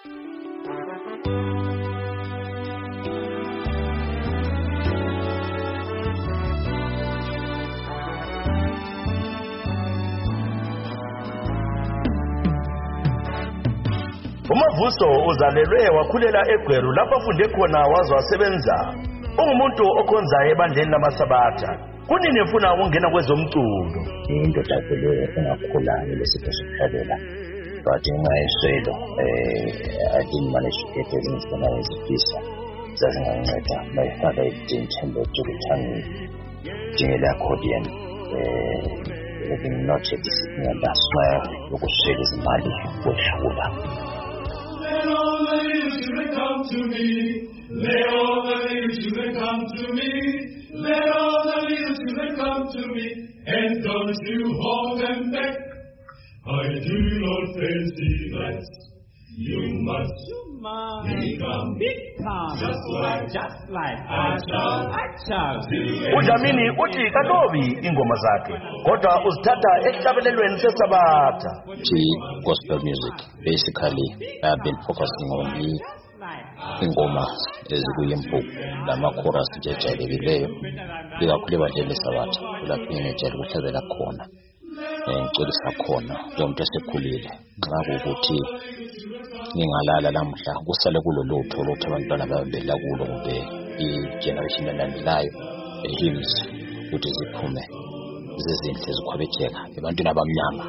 uMavuso uzalelwe wakhulela eGweru lapho afunde khona waze wasebenza. Ungumuntu okhonzayo ebandleni lamasabatha. Kunini ufuna ukungena kwezomculo? Into takwele engakhula lesipho sokuhlabelela. But ngayiswelo I didn't manage to get things when I was visa. Zazinganceda mayifaka itinthembe zokuthanga jingela accordion not a discipline that's why yokushela izimali kwehlula. Let all the little children come to me. Let all the little children come to me. Let all the little children come to me. And don't you hold them back. I do not fancy that. You must become just like I uDlamini uthi kalobi ingoma zakhe kodwa uzithatha esihlabelelweni sesabatha. Gospel music basically I've been focusing on ingoma ezikuyimpuku nama-chorus nje ejayelekileyo ikakhulu ebandleni lesabatha lapho ngijayele ukuhlabela khona ngicwilisa khona njengomuntu esekhulile nxa kuwukuthi ngingalala lamhla kusale kulolutho lokho abantwana babela kulo kumbe i-generation elandelayo hymns ukuthi ziphume zezinhle zikhwabetheka ebantwini abamnyama.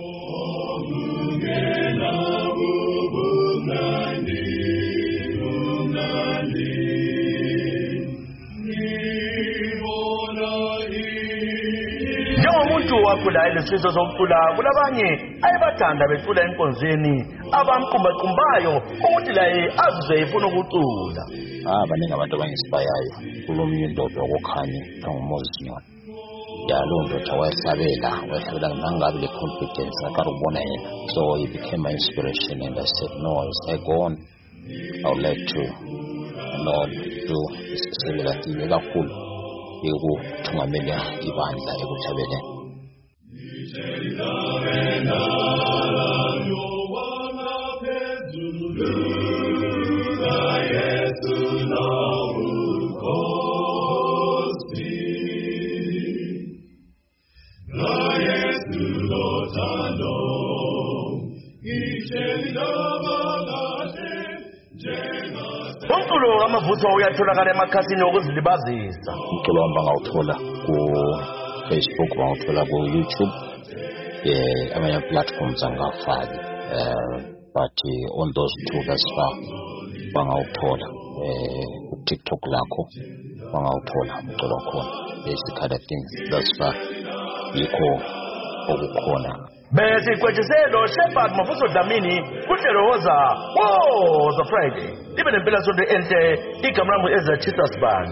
Njengomuntu wakhula elesizwe sokucula kulabanye ayebathanda becula enkonzweni abamqumbaqumbayo ukuthi laye azizwe efuna ukucula. Baningi abantu abangispayayo kulomnye indoda wokukhanya nguMoses Nyoni. Yalo ndoda wayehlabela nangabe le confidence akarubona yena. So he became my inspiration and I said no, as I go on I would like to do similar thing kakhulu yokuthungamela ibandla ekuthabeleni. Umculo wamavuso uyatholakala emakhasini okuzilibazisa. Umculo wami bangawuthola ku Facebook, bangawuthola ku YouTube, amanye platforms angafaki, but on those two thus far bangawuthola ku TikTok lakho bangawuthola umculo khona. Basically things thus far yikho okukhona. Bese kwethiselo Shepherd Mavuso Dlamini kuhlelo woza the Friday libe nempela sonto enhle igama lami Ezra Chitas Band.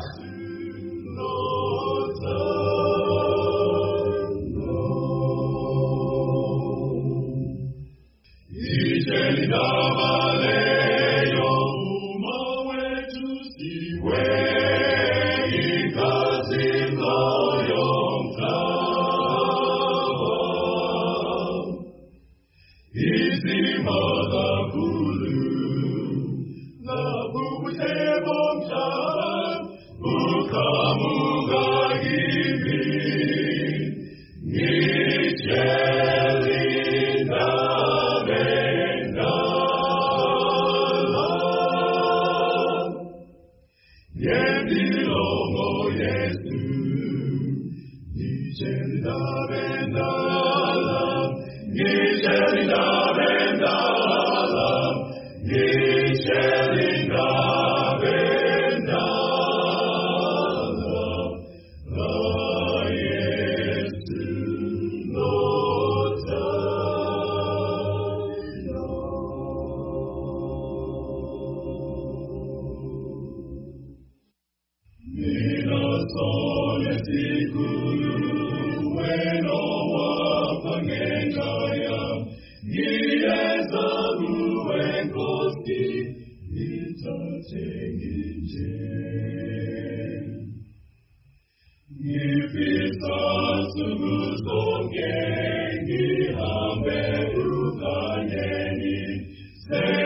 Say